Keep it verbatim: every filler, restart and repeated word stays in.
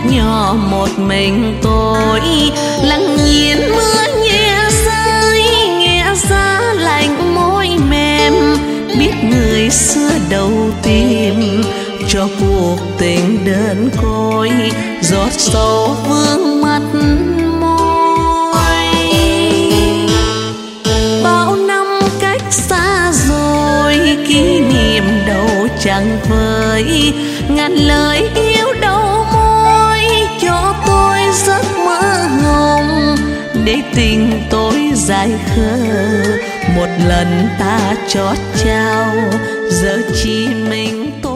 nhỏ một mình tôi, lặng nhìn mưa nhẹ rơi, nghe giá lạnh môi mềm, biết người xưa đầu tìm cho cuộc tình đơn côi, giọt sầu vương mắt môi. Bao năm cách xa rồi, kỷ niệm đâu chẳng vơi, ngàn lời yêu đâu môi cho tôi giấc mơ hồng, để tình tôi dài khờ. Một lần ta chót trao, giờ chỉ mình tôi